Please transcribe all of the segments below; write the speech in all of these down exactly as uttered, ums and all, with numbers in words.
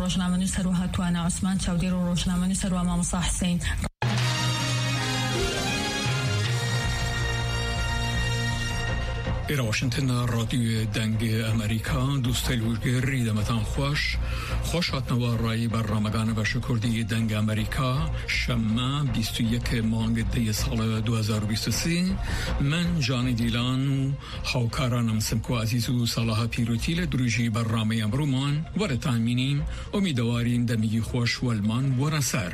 ڕۆژنامەی سەرۆ هاتوانە عوسمان چاودێر و ڕۆژنامەی سەرۆ مامۆستا حسین. إلى واشنطن راديو دنگ أمريكا دوست الوجر دمتان خوش خوش هاتنوا رای برنامه‌گان و شکردی دنگ أمريكا شما بیست و یک مانگ دی سال دو هزار و بیست و سه من جان دیلان هاوکارانم سمکو عزیز و صلاح پیروتی لدروجی برنامه امرومان ورتان مینیم امیدوارین دمیگی خوش والمان ورسر.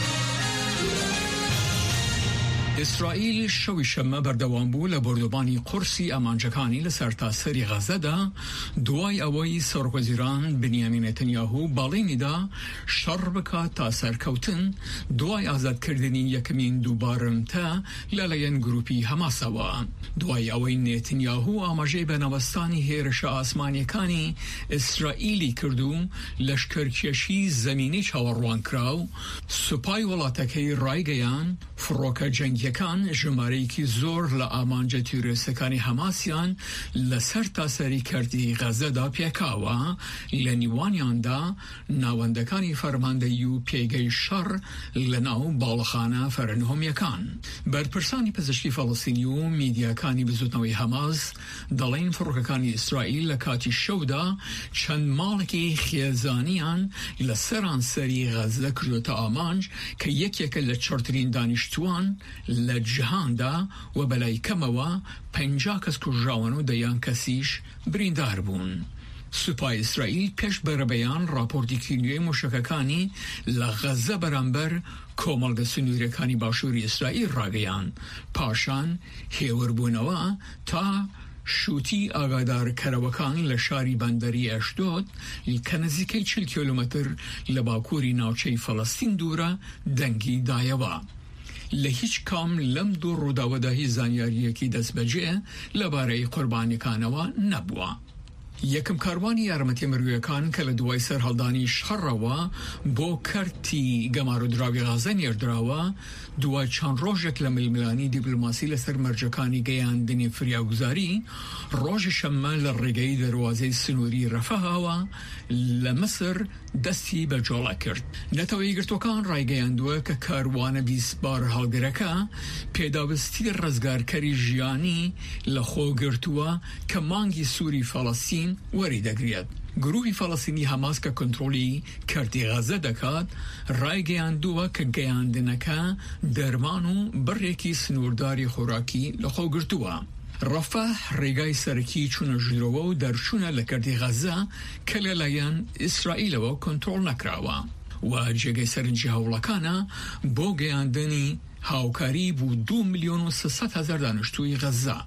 اسرائیل شوی شەمە بەردەوام بوو لە بەردەبانی قورسی ئەمانجەکانی لە سەرتاسەری غەزەدا دوای ئەوەی سەرۆکوەزیران بنیامین نێتەنیاهو باڵێنیدا شەڕ بکات تا سەرکەوتن دوای ئازادکردنی یەکەمین دووبارمتە لەلایەن گروپی هەماسەوە دوای ئەوەی نێتەنیاهو ئاماژەی بەنەوەستانی هێرشە ئاسمانیەکانی ئیسرائیلی کردو لەشکرکێشی زەمینی چاوەڕوان کراو سوپای وڵاتەکەی ڕایگەیان فڕۆکە جەنگی یەکان ژمارەیەکی زۆر لە ئامانجە تیرۆریستەکانی هەماسیان لەسەر تاسەری کردی غەزەدا پێکاوە لە نیوانیاندا ناوەندەکانی فەرماندەیی و پێگەی شەڕ لە ناو باڵەخانە فەرەنهۆمیەکان. بەرپرسانی پزیشکی فەڵەستینی و میدیاکانی بزوتنەوەی هەماس دەڵێن فڕۆکەکانی ئیسرائیل لە کاتی شەودا چەند ماڵێکی خێزانیان لە سەرانسەری غەزە کردوتە ئامانج کە یەکێکە لە چڕترین دانیشتوان لە جیهاندا و بەلای کەمەوە پەنجا کەس کوژراون و دەیان کەسیش بریندار بوون. سوپای ئیسرائیل پێش بەرەبەیان راپۆرتێکی نوێی موشکەکانی لە غەزە بەرامبەر کۆمەڵگە سنوورەکانی باشووری ئیسرائیل ڕاگەیان پاشان هێوربوونەوە تا شوتی ئاگادارکەرەوەکان لە شاری بەندەری ئەشدۆد کە نزیکەی چل کیلۆمەتر لە باکووری ناوچەی فەڵەستین دوورە دەنگی دایەوە. لە هیچ کام لەم دوو ڕووداوەدا هیچ زانیاریەکی دەستبەجێ لەبارەی قوربانیەکانەوە نەبووە. یەکەم کاروانی یارمەتی مرویەکان کە لە دوای سەرهەڵدانی شەڕەوە بۆ کەرتی گەمارودراوی غەزە نێردراوە دوای چەند ڕۆژێک لە ململانی دیپلۆماسی لەسەر مەرجەکانی گەیاندنی فریاگوزاری ڕۆژی شەممە لە ڕێگەی دەواازەی سنووری ڕەفەهاوە لە مەسر دەستی بە جۆڵە کرد. نەتەوەی گرتوەکان ڕایگەیاندووە کە کاروانە بیست بار هەڵگرەکە پێداوستی ڕزگارکەری ژیانی لە خۆگرتووە کە مانگی سووری فەڵەستین وەری دەگرێت. گروپی فەڵەستینی هەماس کە کۆنتڕۆلی کردی غەزە دەکات ڕایگەیاندووە کە گەیاندنەکە دەرمان و بڕێکی سنوورداری خۆراکی لە خۆگرتووە. ڕەفەح ڕێگای سەرەکی چوونە ژوورەوە و دەرچوونە لە کردی غەزە کە لەلایەن ئیسرائیلەوە کۆنتڕۆڵ نەکراوە و جێگەی سەرنجی هەوڵەکانە بۆ گەیاندنی هاوکاری بوو دو ملیۆن و سەد هەزار دانیشتووی غەزە.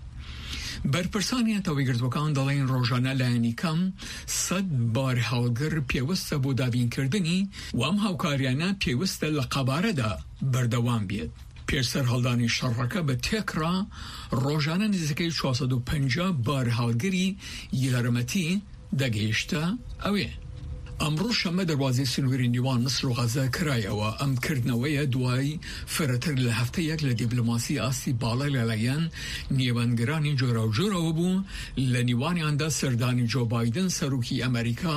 بەرپرسانی نەتەوەی گرتوەکان دەڵێن ڕۆژانە لایەنی کەم سەد بار هەڵگر پێوەستە بۆ دابینکردنی و ئەم هاوکاریانە پێوەستە لە قەبارەدا بەردەوام بێت. پێشسەر هەڵدانی شەڕەکە بە تێکرا ڕۆژانە نزیکەی چوارسەد و پەنجا بار هەڵگری یارمەتی دەگەیشتە ئەوێ. ئەمڕۆ شەمە دەواازەی سنووری نیوان مسر و غەزە کرایەوە. ئەم کردنەوەیە دوای فرەتر لە هەفتەیەک لە دیپلۆماسی ئاستی باڵا لەلایەن نێوەنگرانی جۆرە و جۆرەوە بوو لە نیوانیاندا سەردانی جۆ بایدن سەرۆکی ئەمریکا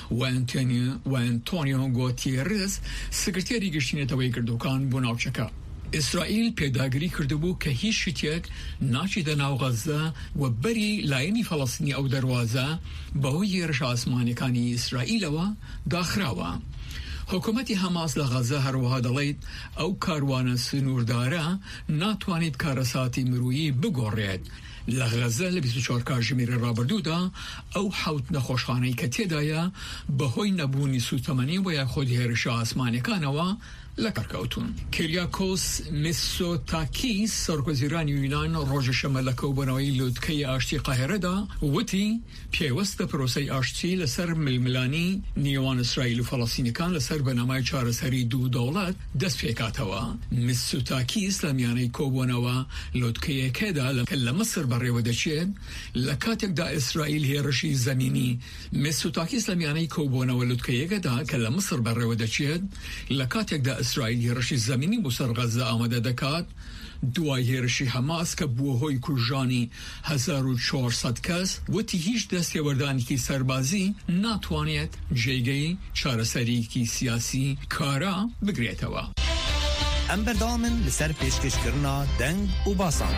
و ئەنتۆنیۆ گۆتیێرس سکرتێری گشتینەتەوەی گردووکان بۆ ناوچەکە. ئیسرائیل پێداگری کردبوو کە هیچ شتێک ناچیدە ناو غەزە و بەری لایەنی فەڵەستینی ئەو دەواازە بەهۆی هێرشە ئاسمانیەکانی ئیسرائیلەوە داخراوە. حکوومەتی هەماس لە غەزە هەروەها دەڵێت ئەو کاروانە سنووردارە ناتوانێت کارەساتی مرویی بگۆڕێت. لە غەزە لە بیست و چوار کاتژمێری ڕابردوودا ئەو حەوت نەخۆشخانەی کە تێدایە بەهۆی نەبوونی سوتەمەنی و یاخۆد هێرشە ئاسمانیەکانەوە لە کارکەوتون. کریاکۆس میتسۆتاکیس سەرۆکوەزیرانی یونان ڕۆژی شەمە لە کۆبوونەوەی لووتکەی ئاشتی قاهێرەدا وتی پێوەستە پرۆسەی ئاشتی لەسەر ململانی نێوان ئیسرائیل و فەڵەستینیەکان لەسەر بەنامای چارەسەری دوو دەوڵەت دەست پێکاتەوە. میتسۆتاکیس لە میانەی کۆبوونەوە لووتکەیەکەدا کە لە مەسر بەڕێوە دەچێت لە کاتێکدا ئیسرائیل هێرشی زەمینی مێسوتاکیس لە میانەی کۆبوونەوە لوتکەیەکەدا کە لە مصر بەڕێوە دەچێت لە کاتێکدا ئیسرائیل هێرشی زەمینی بۆ سەر غەزە ئامادە دەکات دوای هێرشی حەماس کە بووە هۆی کوژانی هەزار و چوارسەد کەس وتی هیچ دەستێوەردانێکی سەربازی ناتوانێت جێگەی چارەسەریکی سیاسی کارا بگرێتەوە. ئەم بەردەوامن لەسەر پێشکەشکردنا دەنگ و باسان.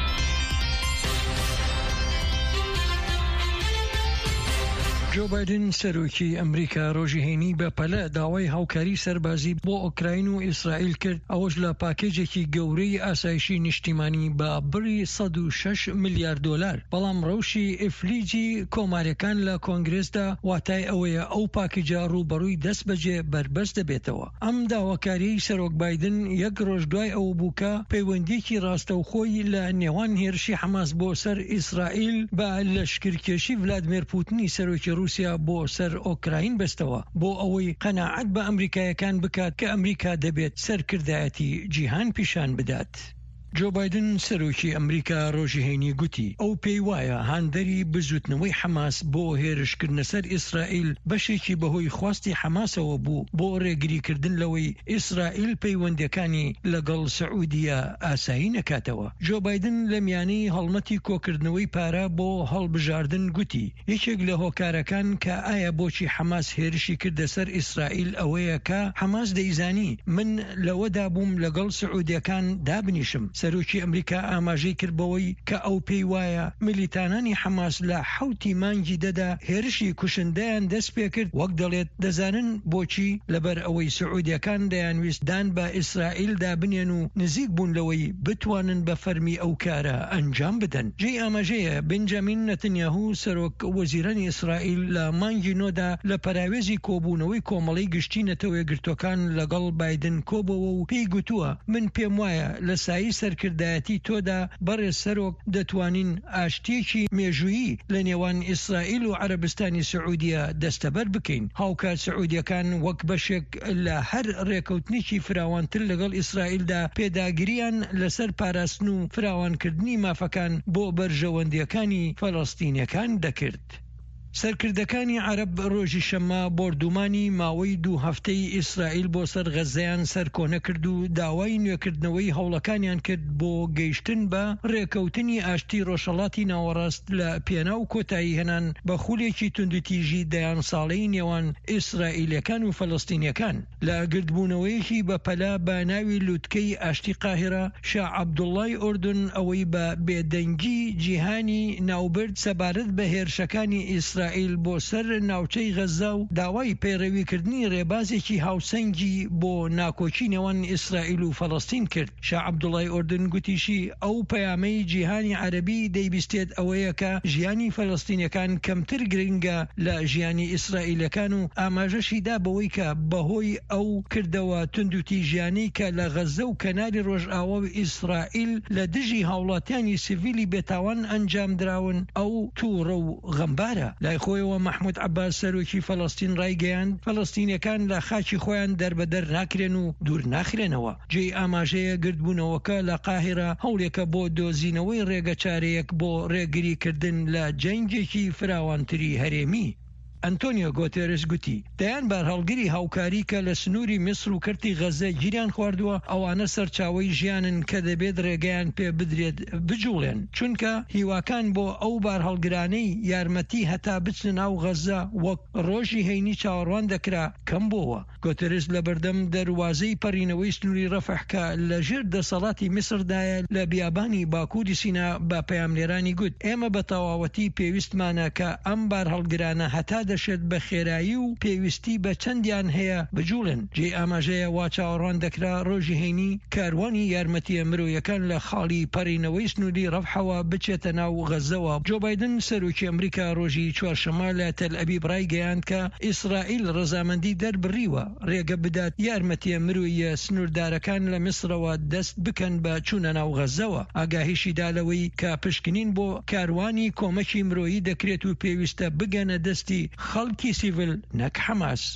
جو بایدن سەرۆکی ئەمریکا ڕۆژی هەینی بە پەلە داوای هاوکاری سەربازی بۆ ئوکراین و ئیسرائیل کرد، ئەوەش لە پاکێجێکی گەورەی ئاسایشی نیشتیمانی بە بڕی سەد و شەش میلیارد دۆلار. بەڵام ڕەوشی ئفلیجی کۆماریەکان لە کۆنگرێسدا واتای ئەوەیە ئەو پاکێجە ڕوبەڕووی دەست بەجێ بربەست دەبێتەوە. ئەم داواکاری سەرۆک بایدن یەک ڕۆژ دوای ئەو بووکە پەیوەندیەکی ڕاستەوخۆی لە نێوان هێرشی حەماس بۆ سەر ئیسرائیل بە لەشکرکێشی ڤلادیمیر پوتینی سەرۆکی رووسیا بۆ سەر ئۆکراین بەستەوە بۆ ئەوەی قەناعەت بە ئەمریکایەکان بکات کە ئەمریکا دەبێت سەرکردایەتی جیهان پیشان بدات. جو بایدن سەرۆکی ئەمریکا ڕۆژی هەینی گوتی ئەو پێی وایە هاندەری بزوتنەوەی حەماس بۆ هێرشکردنە سەر ئیسرائیل بەشێکی بەهۆی خواستی حەماسەوە بوو بۆ ڕێگریکردن لەوەی ئیسرائیل پەیوەندیەکانی لەگەڵ سعودیە ئاسایی نەکاتەوە. جو بایدن لە میانەی هەڵمەتی کۆکردنەوەی پارە بۆ هەڵبژاردن گوتی یەکێک لە هۆکارەکان کە ئایا بۆچی حەماس هێرشی کردە سەر ئیسرائیل ئەوەیە کە حەماس دەیزانی من لەوەدا بووم لەگەڵ سعودیەکان دابنیشم. سەرۆکی ئەمریکا ئاماژەی کردبەوەی کە ئەو پێی وایە ملیتانانی حەماس لە حوتی مانگی دەدا هێرشی کوشندەیان دەست پێ کرد، وەک دەڵێت دەزانن بۆچی لەبەر ئەوەی سعودیەکان دەیانویست دان بە ئیسرائیل دابنێن و نزیک بوون لەوەی بتوانن بە فەرمی ئەو کارە ئەنجام بدەن. جێی ئاماژەیە بنجامین نەتەنیاهو سەرۆک وەزیرانی ئیسرائیل لە مانگی نۆدا لە پەراوێزی کۆبوونەوەی کۆمەڵەی گشتی نەتەوە یەکگرتوەکان لەگەڵ بایدن کۆبەوە و پێی گوتووە من پێم وایە لە سایی سەرکردایەتی تۆدا بەڕێز سەرۆک دەتوانین ئاشتیەکی مێژویی لە نێوان ئیسرائیل و عەرەبستانی سعودیە دەستەبەر بکەین. هاوکات سعودیەکان وەک بەشێک لە هەر ڕێکەوتنێکی فراوانتر لەگەڵ ئیسرائیلدا پێداگیریان لەسەر پاراستن و فراوانکردنی مافەکان بۆ بەرژەوەندیەکانی فەڵەستینیەکان دەکرد. سەرکردەکانی عەرەب ڕۆژی شەممە بۆردومانی ماوەی دوو هەفتەی ئیسرائیل بۆ سەر غەزەیان سەرکۆنە کرد و داوای نوێکردنەوەی هەوڵەکانیان کرد بۆ گەیشتن بە ڕێکەوتنی ئاشتی ڕۆژهەڵاتی ناوەڕاست لە پێناو کۆتایی هێنان بە خولێکی توندوتیژی دەیان ساڵەی نێوان ئیسرائیلەکان و فەڵەستینیەکان. لە گردبوونەوەیەکی بە پەلا بە ناوی لوتکەی ئاشتی قاهرە شا عەبدوڵڵای ئوردن ئەوەی بە بێدەنگی جیهانی ناوبرد سەبارەت بە هێرشەکانی ئیسرائیل ئیسرائیل بۆ سەر ناوچەی غەزە و داوای پەیڕەویکردنی ڕێبازێکی هاوسەنگی بۆ ناکۆچی نێوان ئیسرائیل و فەڵەستین کرد. شا عەبدوڵڵای ئوردن گوتیشی ئەو پەیامەی جیهانی عەرەبی دەیبیستێت ئەوەیە کە ژیانی فەڵەستینیەکان کەمتر گرنگە لە ژیانی ئیسرائیلەکان و ئاماژەشی دا بەوەی کە بەهۆی ئەو کردەوە توندوتیژیانەی کە لە غەزە و کەناری ڕۆژئاوا ئیسرائیل لە دژی هاوڵاتیانی سیڤیلی بێتاوان ئەنجام دراون ئەو تووڕە و غەمبارە. لای خۆیەوە مەحموود عەباس سەرۆکی فەڵەستین ڕایگەیاند فەڵەستینیەکان لە خاچی خۆیان دەربەدەر ناکرێن و دوور ناخرێنەوە. جێی ئاماژەیە گردبوونەوەکە لە قاهرە هەوڵێکە بۆ دۆزینەوەی ڕێگە چارەیەک بۆ ڕێگریکردن لە جەنگێکی فراوانتری هەرێمی. ئەنتۆنیۆ گۆتێرس گوتی دەیان بار هەڵگری هاوکاری کە لە سنووری میسر و کردی غەزە گیریان خواردووە ئەوانە سەرچاوەی ژیانن کە دەبێت ڕێگەیان پێ بدرێت بجوڵێن، چونکە هیواکان بۆ ئەو بار هەڵگرانەی یارمەتی هەتا بچنە ناو غەزە وەک ڕۆژی هەینی چاوەڕوان دەکرا کەم بووە. گۆتێرس لە بەردەم دەواازەی پەڕینەوەی سنووری ڕەفح کە لە ژێر دەسەڵاتی میسردایە لە بیابانی باکووری سینا با پەیاملێرانی گوت ئێمە بە تەواوەتی پێویستمانە کە ئەم بار هەڵگرانە هەتا دەشێت بە خێرایی و پێویستی بە چەندیان هەیە بجوڵن. جێ ئاماژەیە وا چاوەڕوان دەکرا ڕۆژی هەینی کاروانی یارمەتیە مرۆیەکان لە خاڵی پەڕینەوەی سنووری ڕەفحەوە بچێتە ناو غەزەوە. جو بایدن سەرۆکی ئەمریکا ڕۆژی چوارشەممە لە تەل ئەبیب ڕایگەیاند کە ئیسرائیل ڕەزامەندی دەربڕیوە ڕێگە بدات یارمەتیە مرۆیە سنووردارەکان لە میسرەوە دەست بکەن بە چوونە ناو غەزەوە. ئاگاهیشی دالەوەی کە پشکنین بۆ کاروانی کۆمەکی مرۆیی دەکرێت و پێویستە بگەنە دەستی خەڵکی سیڤل نەک حەماس.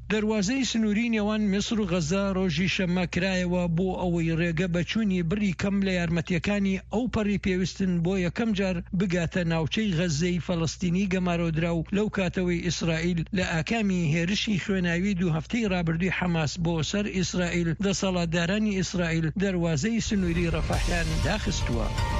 دەواازەی سنووری نێوان میسر و غەزە ڕۆژی شەممە کرایەوە بۆ ئەوەی ڕێگە بەچوونی بڕی کەم لە یارمەتیەکانی ئەو پەڕی پێویستن بۆ یەکەم جار بگاتە ناوچەی غەزەی فەڵەستینی گەمارۆدرا و لەو کاتەوەی ئیسرائیل لە ئاکامی هێرشی خوێناوی دوو هەفتەی ڕابردووی حەماس بۆ سەر ئیسرائیل دەسەڵاتدارانی ئیسرائیل دەواازەی سنووری ڕەفاحیان داخستووە.